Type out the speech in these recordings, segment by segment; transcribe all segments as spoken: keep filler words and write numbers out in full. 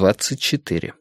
двадцать четыре.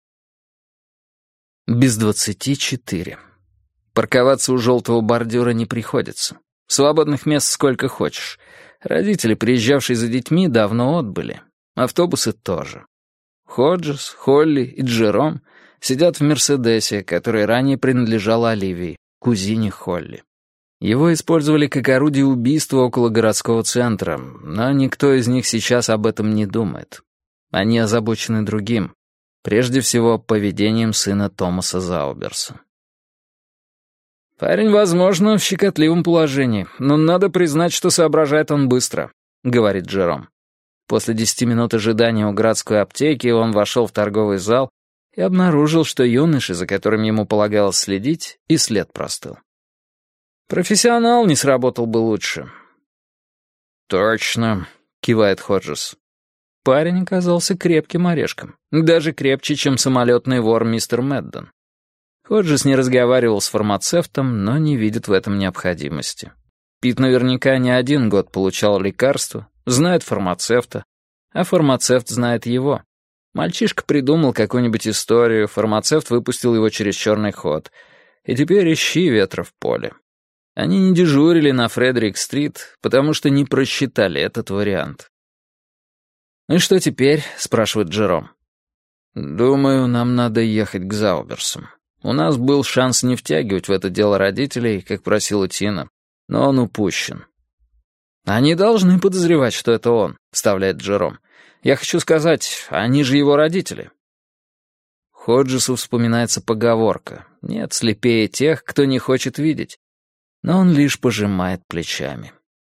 Без двадцати четыре. Парковаться у желтого бордюра не приходится. Свободных мест сколько хочешь. Родители, приезжавшие за детьми, давно отбыли. Автобусы тоже. Ходжес, Холли и Джером сидят в «Мерседесе», который ранее принадлежал Оливии, кузине Холли. Его использовали как орудие убийства около городского центра, но никто из них сейчас об этом не думает. Они озабочены другим, прежде всего поведением сына Томаса Зауберса. «Парень, возможно, в щекотливом положении, но надо признать, что соображает он быстро», — говорит Джером. После десяти минут ожидания у городской аптеки он вошел в торговый зал и обнаружил, что юноши, за которым ему полагалось следить, и след простыл. «Профессионал не сработал бы лучше». «Точно», — кивает Ходжес. Парень оказался крепким орешком, даже крепче, чем самолетный вор мистер Мэдден. Ходжес не разговаривал с фармацевтом, но не видит в этом необходимости. Пит наверняка не один год получал лекарства, знает фармацевта, а фармацевт знает его. Мальчишка придумал какую-нибудь историю, фармацевт выпустил его через черный ход, и теперь ищи ветра в поле. Они не дежурили на Фредерик-стрит, потому что не просчитали этот вариант. «Ну и что теперь?» — спрашивает Джером. «Думаю, нам надо ехать к Зауберсам. У нас был шанс не втягивать в это дело родителей, как просила Тина, но он упущен». «Они должны подозревать, что это он», — вставляет Джером. «Я хочу сказать, они же его родители». Ходжесу вспоминается поговорка: «Нет слепее тех, кто не хочет видеть». Но он лишь пожимает плечами.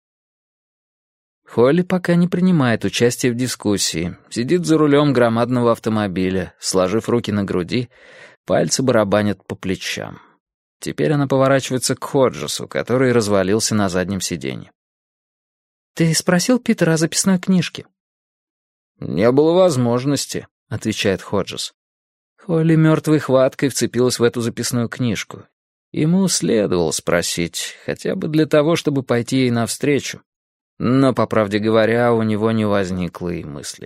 Холли пока не принимает участия в дискуссии, сидит за рулем громадного автомобиля, сложив руки на груди, пальцы барабанят по плечам. Теперь она поворачивается к Ходжесу, который развалился на заднем сиденье. «Ты спросил Питера о записной книжке?» «Не было возможности», — отвечает Ходжес. Холли мертвой хваткой вцепилась в эту записную книжку. Ему следовало спросить, хотя бы для того, чтобы пойти ей навстречу. Но, по правде говоря, у него не возникло и мысли.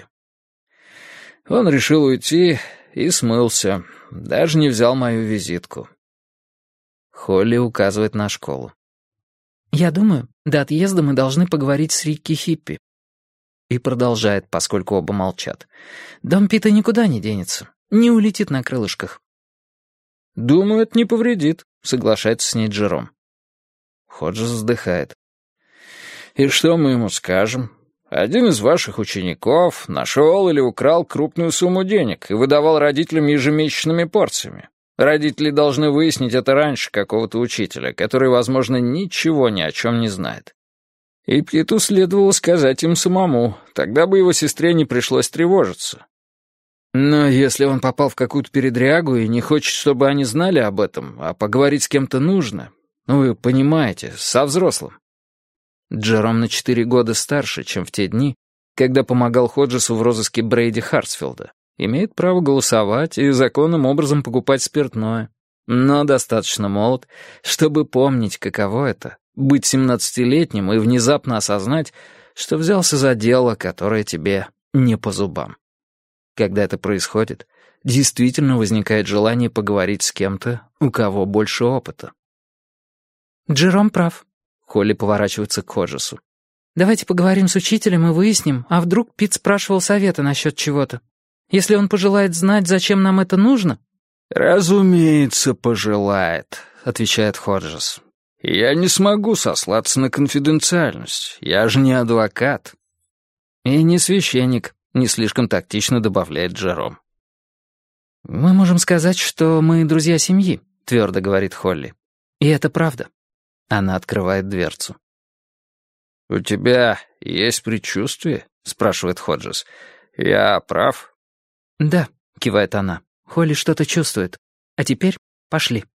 Он решил уйти и смылся, даже не взял мою визитку. Холли указывает на школу. «Я думаю, до отъезда мы должны поговорить с Рикки Хиппи». И продолжает, поскольку оба молчат. «Дом Пита никуда не денется, не улетит на крылышках». «Думаю, это не повредит», — соглашается с ней Джером. Ходжес вздыхает. «И что мы ему скажем? Один из ваших учеников нашел или украл крупную сумму денег и выдавал родителям ежемесячными порциями. Родители должны выяснить это раньше какого-то учителя, который, возможно, ничего ни о чем не знает. И Питу следовало сказать им самому, тогда бы его сестре не пришлось тревожиться. Но если он попал в какую-то передрягу и не хочет, чтобы они знали об этом, а поговорить с кем-то нужно, ну вы понимаете, со взрослым». Джером на четыре года старше, чем в те дни, когда помогал Ходжесу в розыске Брейди Хартсфилда. Имеет право голосовать и законным образом покупать спиртное. Но достаточно молод, чтобы помнить, каково это — быть семнадцатилетним и внезапно осознать, что взялся за дело, которое тебе не по зубам. Когда это происходит, действительно возникает желание поговорить с кем-то, у кого больше опыта. «Джером прав», — Холли поворачивается к Ходжесу. «Давайте поговорим с учителем и выясним, а вдруг Пит спрашивал совета насчет чего-то. Если он пожелает знать, зачем нам это нужно...» «Разумеется, пожелает», — отвечает Ходжес. «Я не смогу сослаться на конфиденциальность. Я же не адвокат». «И не священник», — не слишком тактично добавляет Джером. «Мы можем сказать, что мы друзья семьи», — твердо говорит Холли. «И это правда». Она открывает дверцу. «У тебя есть предчувствие?» — спрашивает Ходжес. «Я прав?» «Да», — кивает она. «Холли что-то чувствует. А теперь пошли».